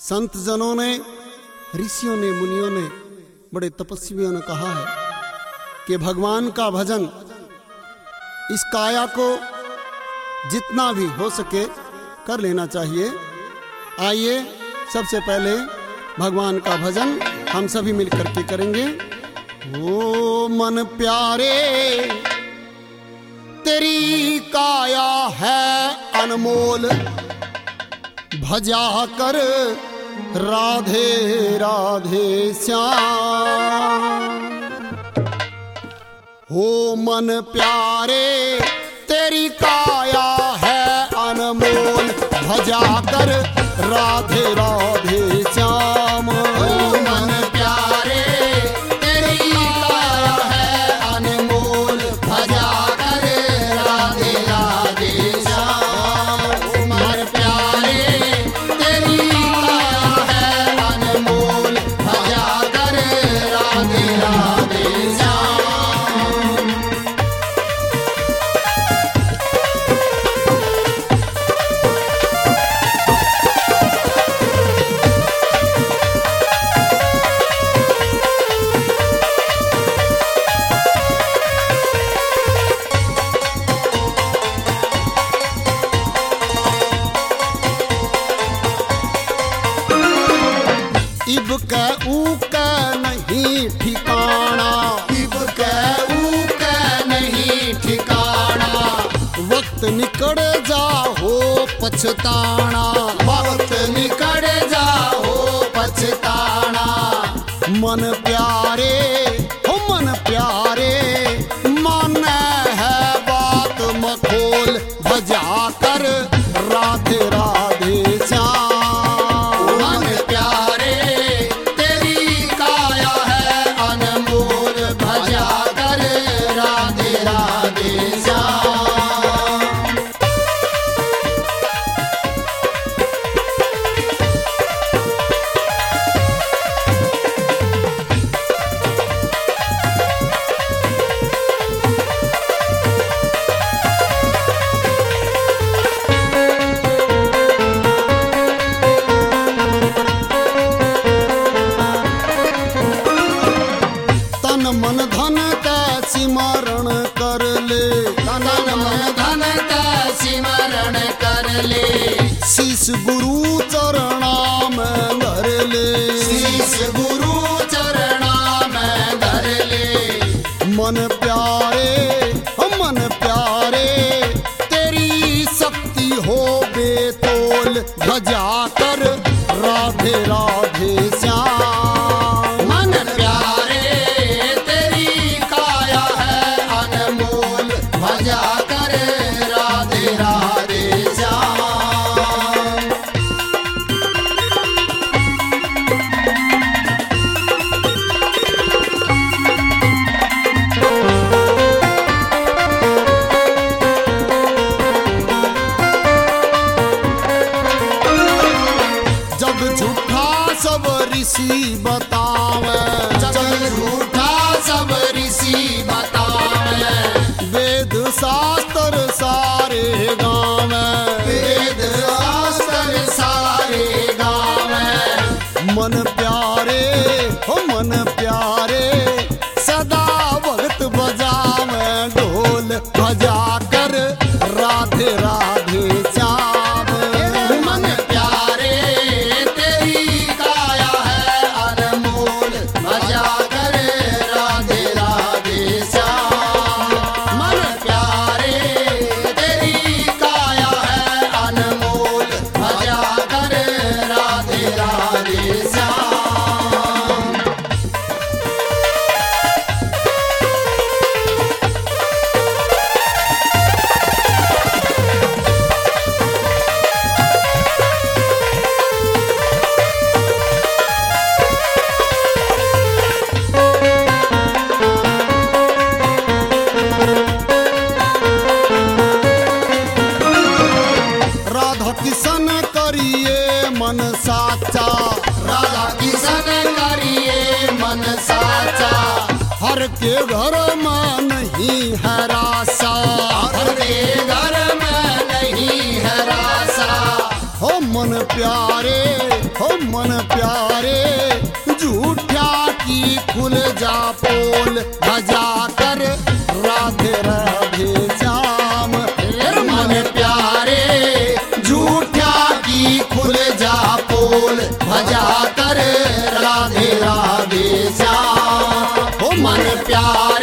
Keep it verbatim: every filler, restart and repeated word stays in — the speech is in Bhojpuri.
संत जनों ने, ऋषियों ने, मुनियों ने, बड़े तपस्वियों ने कहा है कि भगवान का भजन इस काया को जितना भी हो सके कर लेना चाहिए। आइए सबसे पहले भगवान का भजन हम सभी मिलकर के करेंगे। ओ मन प्यारे तेरी काया है अनमोल, भजा कर राधे राधे श्याम। हो मन प्यारे तेरी काया है अनमोल, भजा कर राधे राधे श्याम। ओ मन प्यारे तेरी काया है अनमोल, भजा कर राधे राधे श्याम। ओ मन प्यारे तेरी काया है अनमोल, भजा कर राधे राधे श्याम। इब कै ऊ कै नहीं ठिकाना, इब कै ऊ कै नहीं ठिकाना, वक्त निकल जा हो पछताना। वक्त निकल जा हो पछताना। मन प्यारे हो मन प्यारे माने है बात मखोल, भजा कर राधे राधे श्याम। मन प्यारे तेरी काया है अनमोल, भजा कर राधे राधे श्याम। तन मन धन का सिमरण कर ले, तन मन धन का सिमरण कर ले, शीश गुरु चरणा में धर ले। शीश गुरु चरणा में धर ले। मन प्यारे हो मन प्यारे तेरी शक्ति हो बेतोल, भजा कर राधे राधे श्याम। मन प्यारे तेरी काया है अनमोल, भजा कर राधे राधे श्याम। जब झूठा सब ऋषि बतावे, जब झूठा सब ऋषि बतावे, वेद शास्त्र सारे गाँव, वेद शास्त्र सारे गाँव। मन प्यारे हो मन प्यारे सदा भगत बजावे ढोल, भजा कर राधे राधे श्याम। मन प्यारे तेरी काया है अनमोल, भजा कर राधे राधे श्याम। मन प्यारे तेरी काया है अनमोल, भजा कर राधे राधे श्याम। राधा किशन करिए मन साचा, राधा किशन करिए मन साचा, हर के घर में नहीं है रासा। हर के घर में नहीं है रासा। हो मन प्यारे, हो मन प्यारे, झूठा की खुल जा पोल, भजा कर राधे राधे श्याम। मन प्यारे झूठा की खुल जा पोल, भजा कर राधे राधे श्याम। हो मन प्यारे